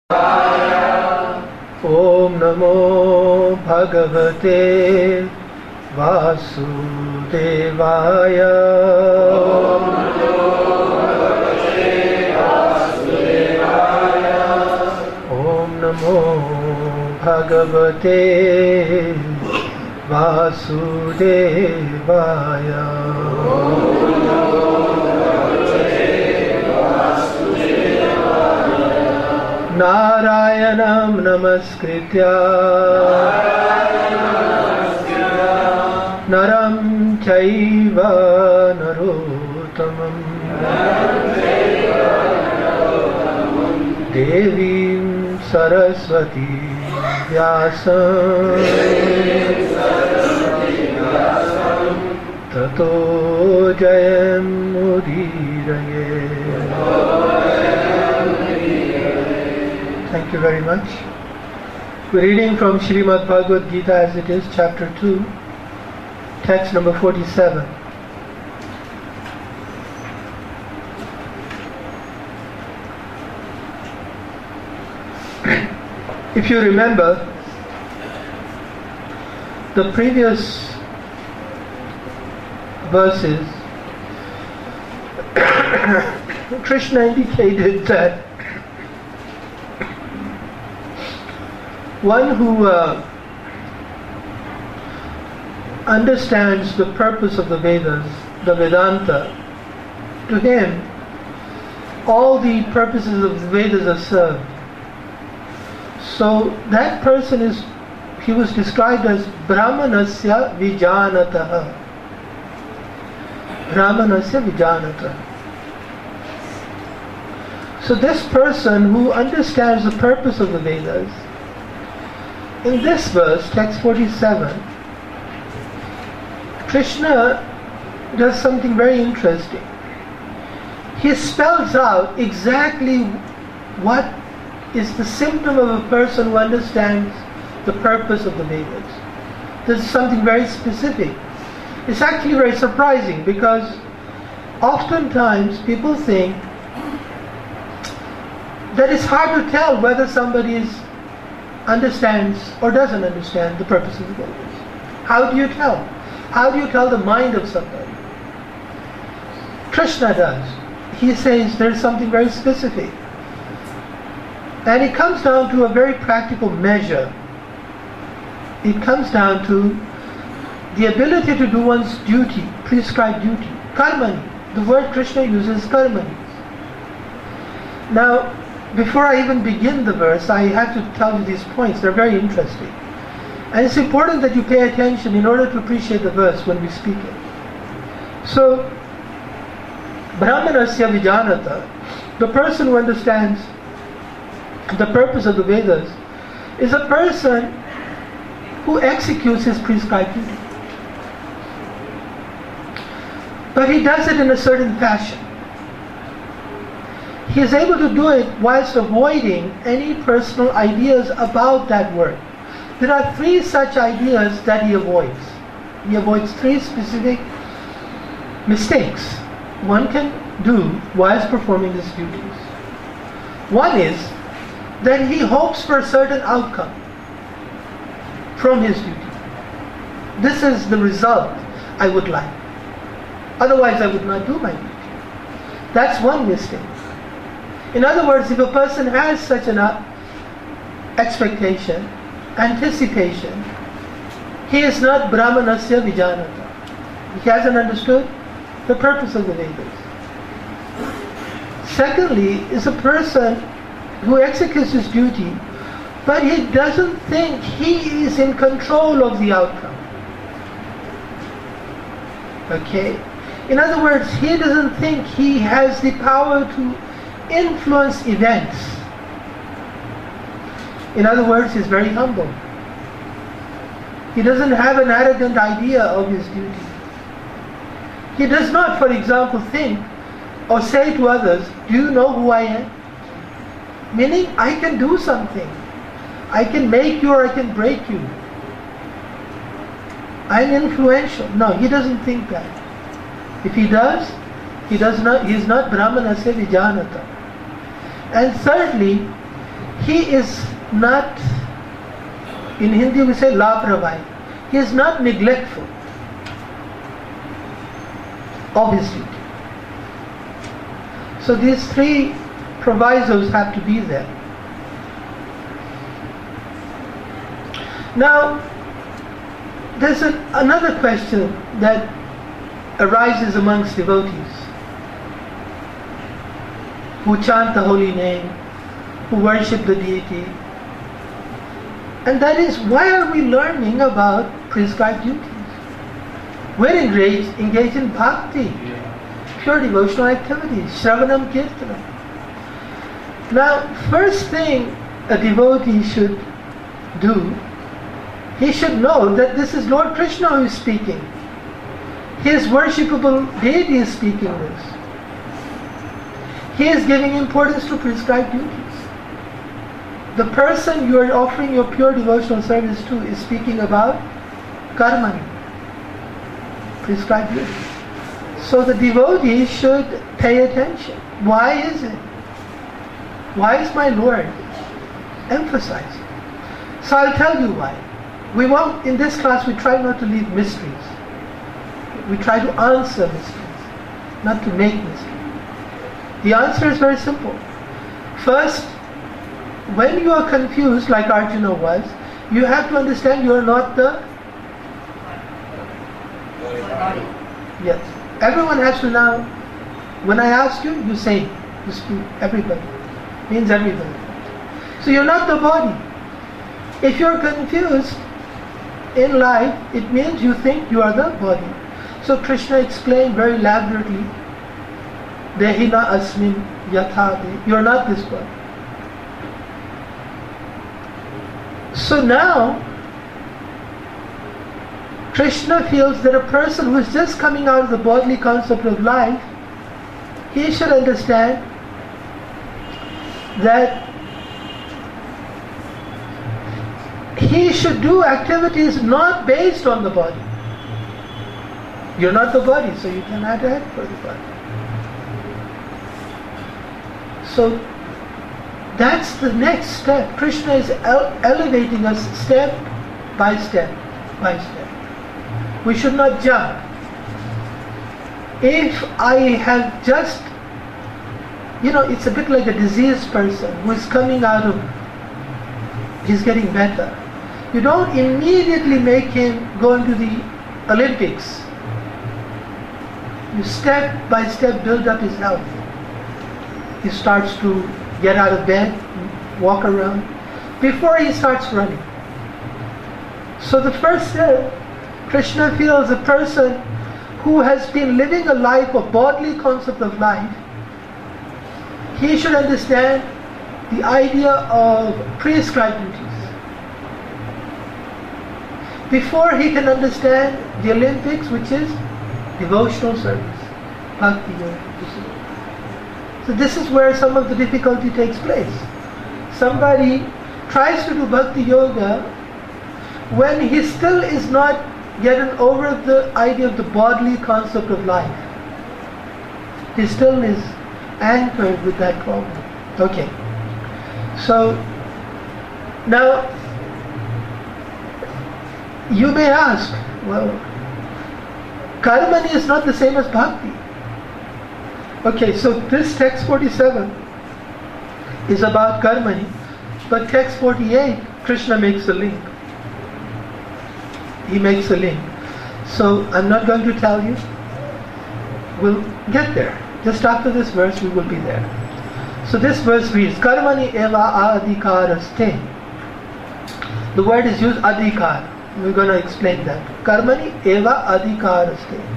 Om Namo Bhagavate Vasudevaya. Om Namo Bhagavate Vasudevaya. Narayanam Namaskritya Naram Chaiva Narottamam Devim Saraswati Vyasam Tato Jayam Mudiraye. Thank you very much. We're reading from Srimad Bhagavad Gita as it is, chapter 2, text number 47. If you remember, the previous verses, Krishna indicated that one who understands the purpose of the Vedas, the Vedanta, to him, all the purposes of the Vedas are served. So that person he was described as Brahmanasya Vijanataha. Brahmanasya Vijanataha. So this person who understands the purpose of the Vedas, in this verse, text 47, Krishna does something very interesting. He spells out exactly what is the symptom of a person who understands the purpose of the Vedas. This is something very specific. It's actually very surprising because oftentimes people think that it's hard to tell whether somebody understands or doesn't understand the purpose of the Vedas. How do you tell? How do you tell the mind of somebody? Krishna does. He says there's something very specific. And it comes down to a very practical measure. It comes down to the ability to do one's duty, prescribed duty. Karmani. The word Krishna uses karmani. Now, before I even begin the verse, I have to tell you these points. They're very interesting. And it's important that you pay attention in order to appreciate the verse when we speak it. So, Brahmanasya Vijanata, the person who understands the purpose of the Vedas, is a person who executes his prescribed duty. But he does it in a certain fashion. He is able to do it whilst avoiding any personal ideas about that work. There are three such ideas that he avoids. He avoids three specific mistakes one can do whilst performing his duties. One is that he hopes for a certain outcome from his duty. This is the result I would like. Otherwise I would not do my duty. That's one mistake. In other words, if a person has such an expectation, anticipation, he is not Brahmanasya Vijanata. He hasn't understood the purpose of the Vedas. Secondly, is a person who executes his duty, but he doesn't think he is in control of the outcome. Okay? In other words, he doesn't think he has the power to influence events. In other words, he's very humble. He doesn't have an arrogant idea of his duty. He does not, for example, think or say to others, do you know who I am? Meaning, I can do something. I can make you or I can break you. I'm influential. No, he doesn't think that. If he does, he is not Brahmanasya Vijanata. And thirdly, he is not, in Hindi we say lapravai, he is not neglectful, obviously. So these three provisos have to be there. Now, there's another question that arises amongst devotees who chant the holy name, who worship the deity, and that is, why are we learning about prescribed duties? We're engaged in bhakti, pure devotional activities, shravanam kirtanam. Now, first thing a devotee should do, he should know that this is Lord Krishna who is speaking. His worshipable deity is speaking this. He is giving importance to prescribed duties. The person you are offering your pure devotional service to is speaking about karmani, prescribed duties. So the devotee should pay attention. Why is it? Why is my Lord emphasizing? So I'll tell you why. We won't, in this class, we try not to leave mysteries. We try to answer mysteries, not to make mysteries. The answer is very simple. First, when you are confused, like Arjuna was, you have to understand you are not the... Yes. Everyone has to now, when I ask you, you say, you speak, everybody. Means everybody. So you're not the body. If you're confused in life, it means you think you are the body. So Krishna explained very elaborately, Dehina asmin yathade, you're not this body. So now, Krishna feels that a person who is just coming out of the bodily concept of life, he should understand that he should do activities not based on the body. You're not the body, so you cannot act for the body. So that's the next step. Krishna is elevating us step by step by step. We should not jump. If I have just, it's a bit like a diseased person who is coming out of, he's getting better. You don't immediately make him go into the Olympics. You step by step build up his health. He starts to get out of bed, walk around, before he starts running. So the first step, Krishna feels a person who has been living a life of bodily concept of life, he should understand the idea of prescribed duties. Before he can understand the Olympics, which is devotional service, bhakti yoga. So this is where some of the difficulty takes place. Somebody tries to do bhakti yoga when he still is not getting over the idea of the bodily concept of life. He still is anchored with that problem. Okay. So now you may ask, well, karmani is not the same as bhakti. Okay, so this text 47 is about karmani, but text 48, Krishna makes a link. He makes a link. So I'm not going to tell you. We'll get there. Just after this verse, we will be there. So this verse reads, Karmani eva adhikaraste. The word is used adhikar. We're going to explain that. Karmani eva adhikaraste.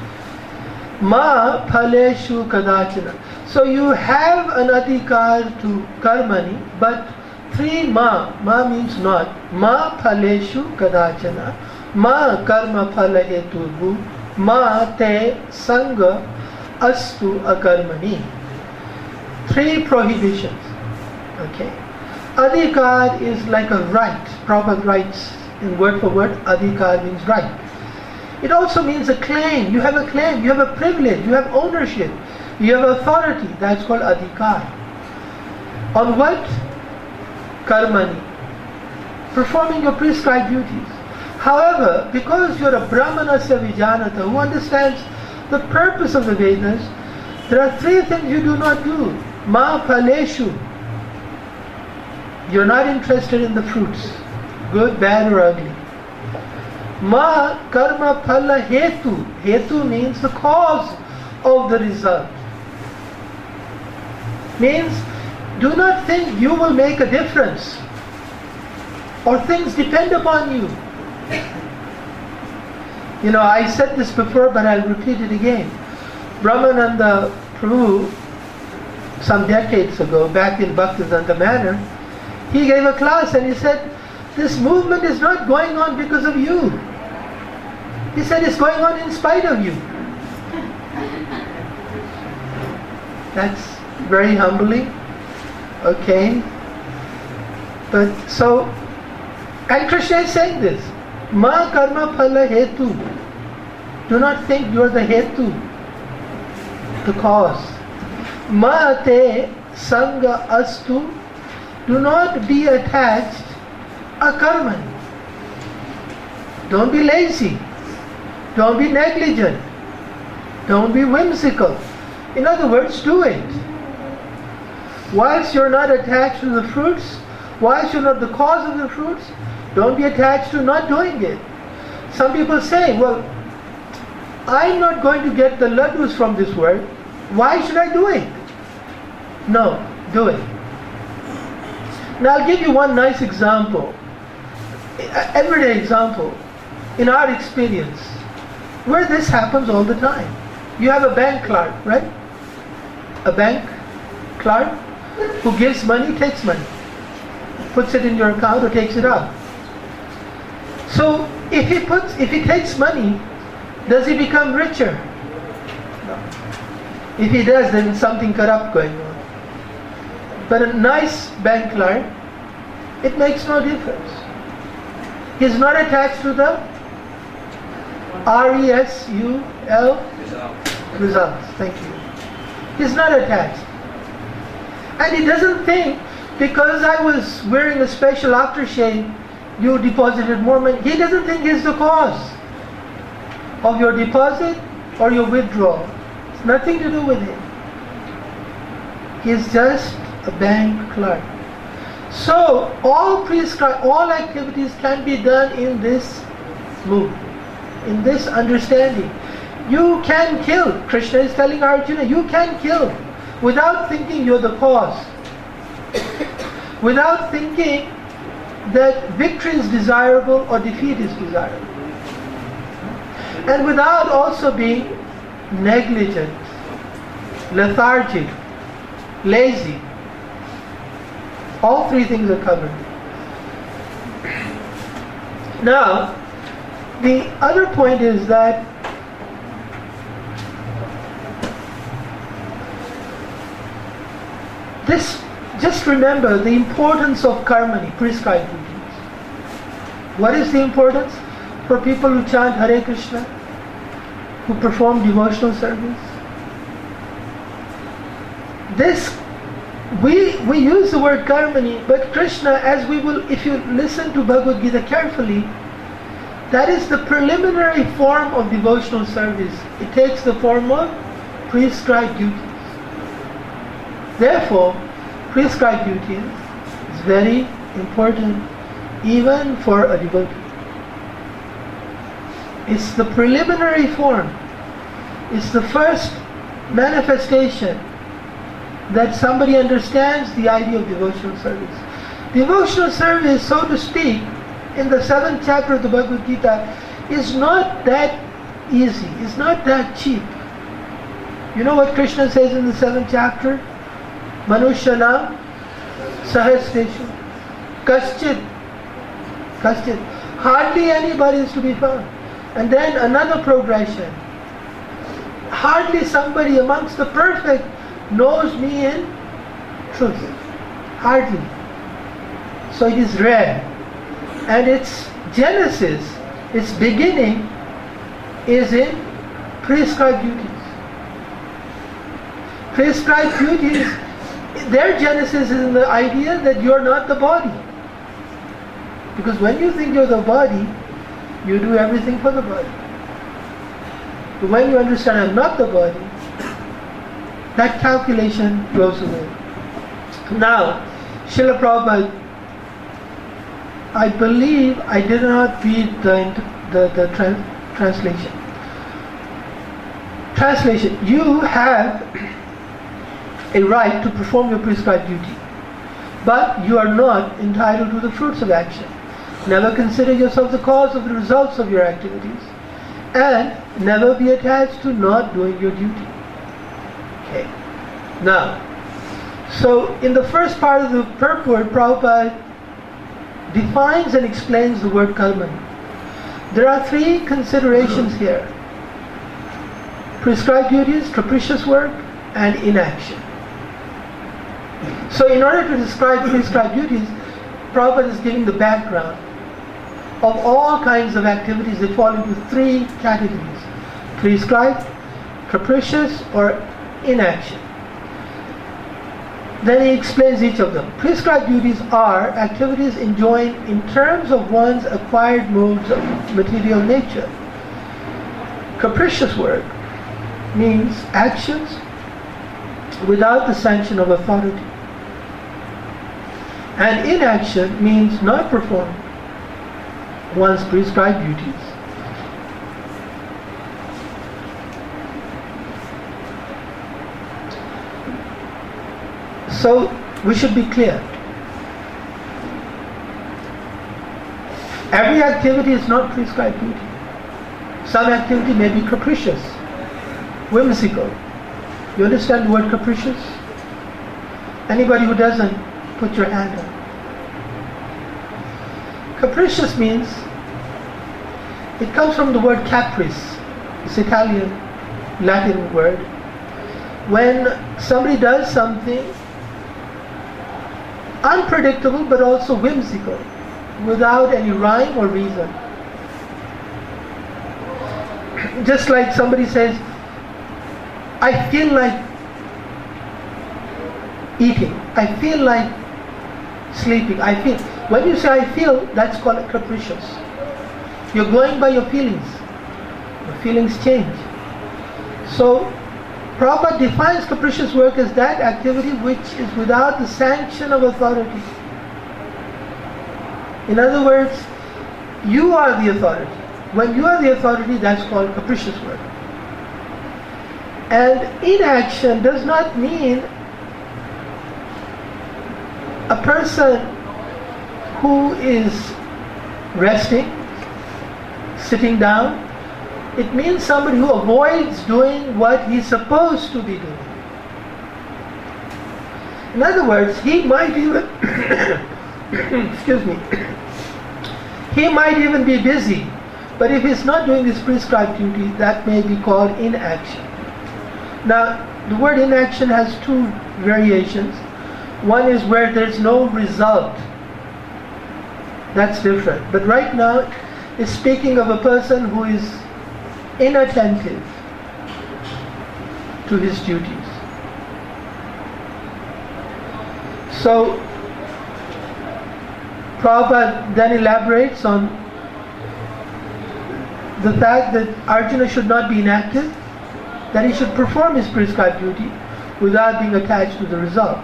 Ma phaleshu kadachana. So you have an adhikar to karmani, but three ma. Ma means not. Ma phaleshu kadachana. Ma karma phala heturbhu. Ma te sanga astu akarmani. Three prohibitions. Okay. Adhikar is like a right, proper rights. In word for word, adhikar means right. It also means a claim. You have a claim, you have a privilege, you have ownership, you have authority. That's called adhikar. On what? karmani, performing your prescribed duties. However, because you're a brahmanasya vijanata, who understands the purpose of the Vedas, there are three things you do not do. Ma phaleshu. You're not interested in the fruits, good, bad or ugly. Ma karma phala hetu. Hetu means the cause of the result. Means, do not think you will make a difference or things depend upon you. You know, I said this before, but I'll repeat it again. Brahmananda Prabhu, some decades ago, back in Bhaktivedanta Manor, he gave a class and he said, this movement is not going on because of you. He said it's going on in spite of you. That's very humbling. Okay. But so, and Krishna is saying this. Ma karma phala hetu. Do not think you are the hetu, the cause. Ma te sanga astu. Do not be attached a karman. Don't be lazy. Don't be negligent. Don't be whimsical. In other words, do it. Whilst you're not attached to the fruits, whilst you're not the cause of the fruits, don't be attached to not doing it. Some people say, well, I'm not going to get the laddus from this world. Why should I do it? No, do it. Now I'll give you one nice example. Everyday example. In our experience, where this happens all the time. You have a bank clerk, right? A bank clerk who gives money, takes money. Puts it in your account or takes it out. So if he takes money, does he become richer? No. If he does, then something corrupt going on. But a nice bank clerk, it makes no difference. He's not attached to the RESUL results. Thank you. He's not attached. And he doesn't think, because I was wearing a special aftershave, you deposited more money. He doesn't think he's the cause of your deposit or your withdrawal. It's nothing to do with him. He's just a bank clerk. So all activities can be done in this mood, in this understanding. You can kill. Krishna is telling Arjuna, you can kill without thinking you're the cause. Without thinking that victory is desirable or defeat is desirable. And without also being negligent, lethargic, lazy. All three things are covered. Now, the other point is that just remember the importance of karmani, prescribed duties. What is the importance? For people who chant Hare Krishna, who perform devotional service. We use the word karmani, but Krishna, as we will, if you listen to Bhagavad Gita carefully, that is the preliminary form of devotional service. It takes the form of prescribed duties. Therefore, prescribed duties is very important even for a devotee. It's the preliminary form. It's the first manifestation that somebody understands the idea of devotional service. Devotional service, so to speak, in the 7th chapter of the Bhagavad Gita is not that easy. It's not that cheap. You know what Krishna says in the 7th chapter? Manushanam sahasreshu kaschit. Hardly anybody is to be found. And then another progression. Hardly somebody amongst the perfect knows me in truth. Hardly. So it is rare. And its genesis, its beginning is in prescribed duties. Prescribed duties Their genesis is in the idea that you're not the body. Because when you think you're the body, you do everything for the body. But when you understand I'm not the body, that calculation goes away. Now, Srila Prabhupada, I believe I did not read the translation. Translation: you have a right to perform your prescribed duty, but you are not entitled to the fruits of action. Never consider yourself the cause of the results of your activities, and never be attached to not doing your duty. Okay. Now, so in the first part of the purport, Prabhupada defines and explains the word karmani. There are three considerations here: prescribed duties, capricious work, and inaction. So in order to describe prescribed duties, Prabhupada is giving the background of all kinds of activities that fall into three categories: prescribed, capricious, or inaction. Then he explains each of them. Prescribed duties are activities enjoined in terms of one's acquired modes of material nature. Capricious work means actions without the sanction of authority. And inaction means not performing one's prescribed duties. So we should be clear. Every activity is not prescribed duty. Some activity may be capricious, whimsical. You understand the word capricious? Anybody who doesn't, put your hand up. Capricious means, it comes from the word caprice. It's Italian, Latin word. When somebody does something unpredictable but also whimsical, without any rhyme or reason. Just like somebody says, I feel like eating, I feel like sleeping, I feel. When you say I feel, that's called capricious. You're going by your feelings. Your feelings change. So Prabhupada defines capricious work as that activity which is without the sanction of authority. In other words, you are the authority. When you are the authority, that's called capricious work. And inaction does not mean a person who is resting, sitting down. It means somebody who avoids doing what he's supposed to be doing. In other words, he might even excuse me, he might even be busy, but if he's not doing this prescribed duty, that may be called inaction. Now, the word inaction has two variations. One is where there's no result. That's different. But right now, it's speaking of a person who is inattentive to his duties. So, Prabhupada then elaborates on the fact that Arjuna should not be inactive, that he should perform his prescribed duty without being attached to the result.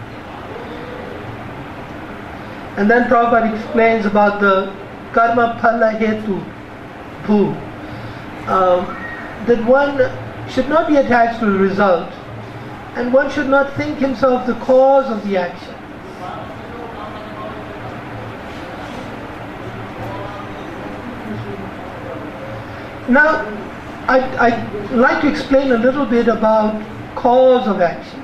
And then Prabhupada explains about the karma phala hetu bhu, that one should not be attached to the result, and one should not think himself the cause of the action. Now, I'd like to explain a little bit about cause of action.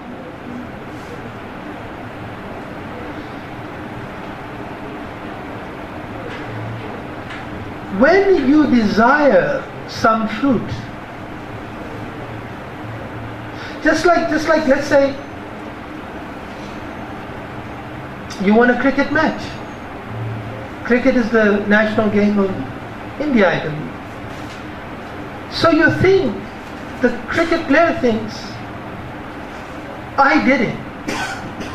When you desire some fruit, just like let's say you want a cricket match. Cricket is the national game of India, I believe. So you think, the cricket player thinks, I did it.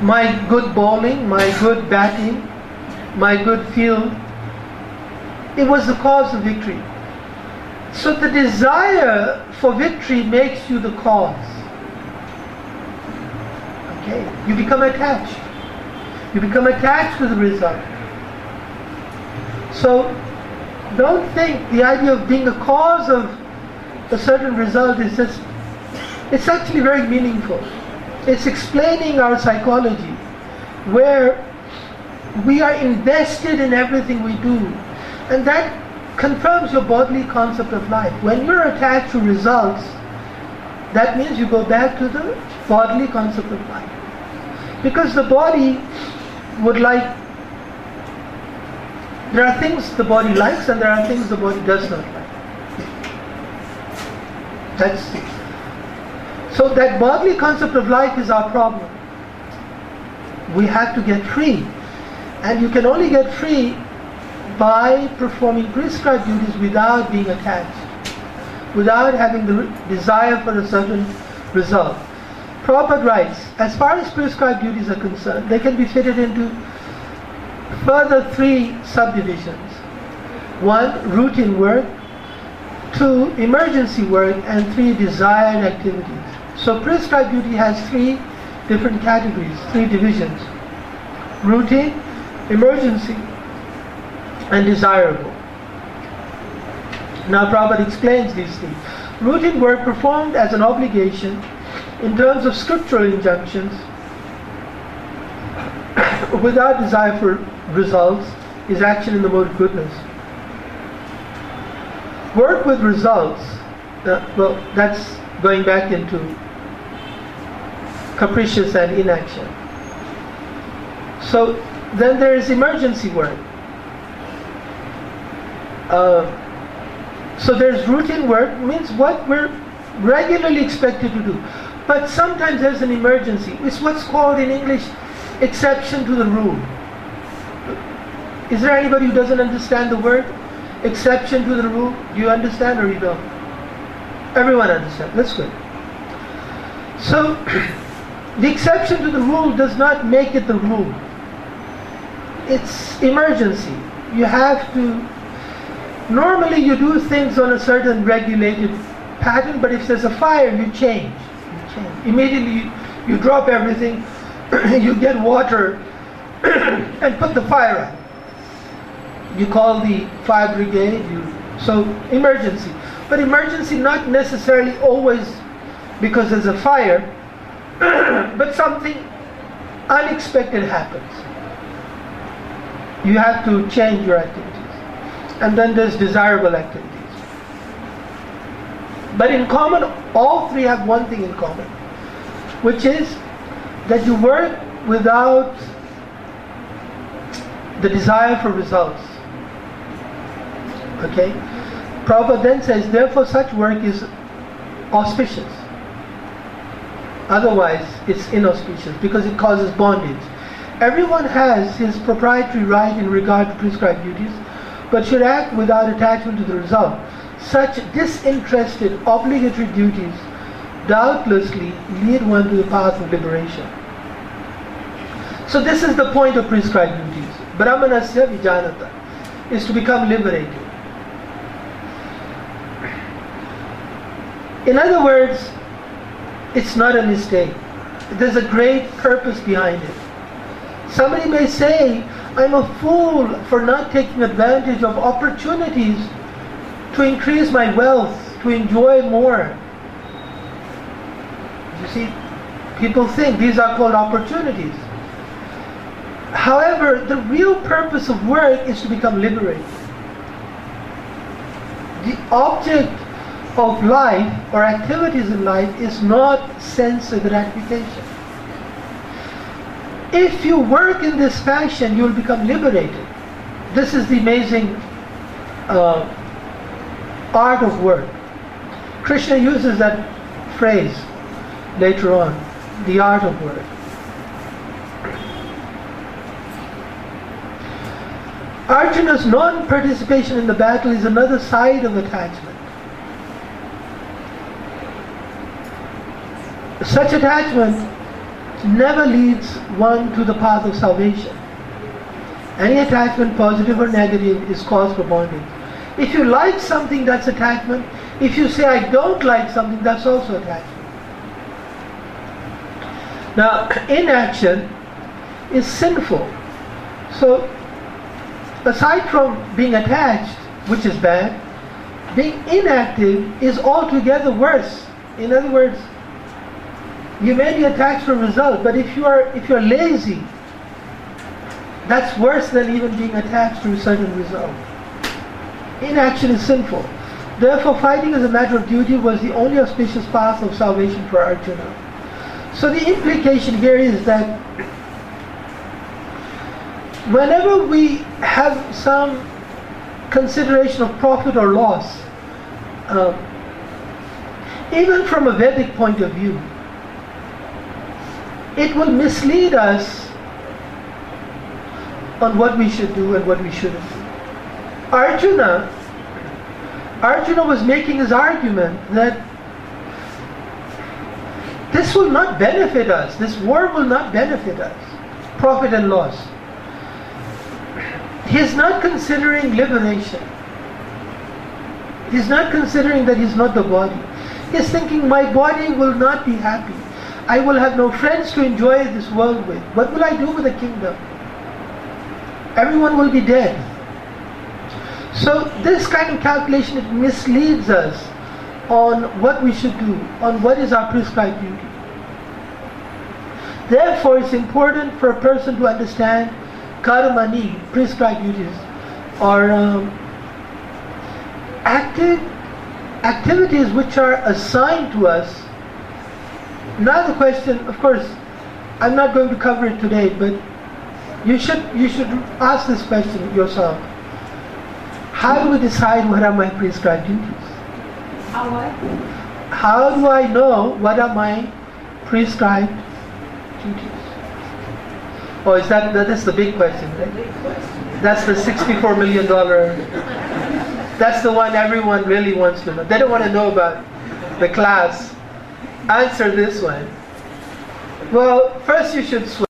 my good bowling, my good batting, my good field, it was the cause of victory. So the desire for victory makes you the cause. Okay, you become attached. You become attached to the result. So don't think the idea of being a cause of a certain result is just, it's actually very meaningful. It's explaining our psychology, where we are invested in everything we do. And that confirms your bodily concept of life. When you're attached to results, that means you go back to the bodily concept of life. Because the body would like, there are things the body likes and there are things the body does not like. So that bodily concept of life is our problem. We have to get free. And you can only get free by performing prescribed duties without being attached, without having the desire for a certain result. Prabhupada writes, as far as prescribed duties are concerned, they can be fitted into further 3 subdivisions. 1, routine work, 2, emergency work, and 3, desired activities. So prescribed duty has 3 different categories, 3 divisions: routine, emergency, and desirable. Now Prabhupada explains these things. Routine work performed as an obligation in terms of scriptural injunctions without desire for results is action in the mode of goodness. Work with results, well, that's going back into capricious and inaction. So then there is emergency work. So there's routine work, means what we're regularly expected to do. But sometimes there's an emergency. It's what's called in English exception to the rule. Is there anybody who doesn't understand the word exception to the rule? Do you understand or you don't? Everyone understands. That's good. So the exception to the rule does not make it the rule. It's emergency. You have to, normally you do things on a certain regulated pattern, but if there's a fire, you change. Immediately you drop everything, you get water and put the fire out. You call the fire brigade, so emergency. But emergency not necessarily always because there's a fire, but something unexpected happens. You have to change your activities. And then there's desirable activities. But in common, all 3 have one thing in common, which is that you work without the desire for results. Okay? Prabhupada then says, therefore such work is auspicious. Otherwise, it's inauspicious because it causes bondage. Everyone has his proprietary right in regard to prescribed duties, but should act without attachment to the result. Such disinterested, obligatory duties doubtlessly lead one to the path of liberation. So this is the point of prescribed duties. Brahmanasya vijanata is to become liberated. In other words, it's not a mistake. There's a great purpose behind it. Somebody may say, I'm a fool for not taking advantage of opportunities to increase my wealth, to enjoy more. You see, people think these are called opportunities. However, the real purpose of work is to become liberated. The object of life or activities in life is not sense gratification. If you work in this fashion, you will become liberated. This is the amazing art of work. Krishna uses that phrase later on, the art of work. Arjuna's non-participation in the battle is another side of attachment. Such attachment never leads one to the path of salvation. Any attachment, positive or negative, is cause for bondage. If you like something, that's attachment. If you say, I don't like something, that's also attachment. Now, inaction is sinful. So, aside from being attached, which is bad, being inactive is altogether worse. In other words, you may be attached for a result, but if you're lazy, that's worse than even being attached to a certain result. Inaction is sinful. Therefore, fighting as a matter of duty was the only auspicious path of salvation for Arjuna. So the implication here is that whenever we have some consideration of profit or loss, even from a Vedic point of view, it will mislead us on what we should do and what we shouldn't do. Arjuna was making his argument that this will not benefit us, this war will not benefit us, profit and loss. He's not considering liberation. He's not considering that he's not the body. He's thinking, my body will not be happy. I will have no friends to enjoy this world with. What will I do with the kingdom? Everyone will be dead. So this kind of calculation, it misleads us on what we should do, on what is our prescribed duty. Therefore, it's important for a person to understand karmani, prescribed duties, or activities which are assigned to us. Now the question, of course, I'm not going to cover it today, but you should ask this question yourself. How do we decide what are my prescribed duties? How do I know what are my prescribed duties? Oh, that's the big question, right? That's the $64 million. That's the one everyone really wants to know. They don't want to know about the class. Answer this one. Well, first you should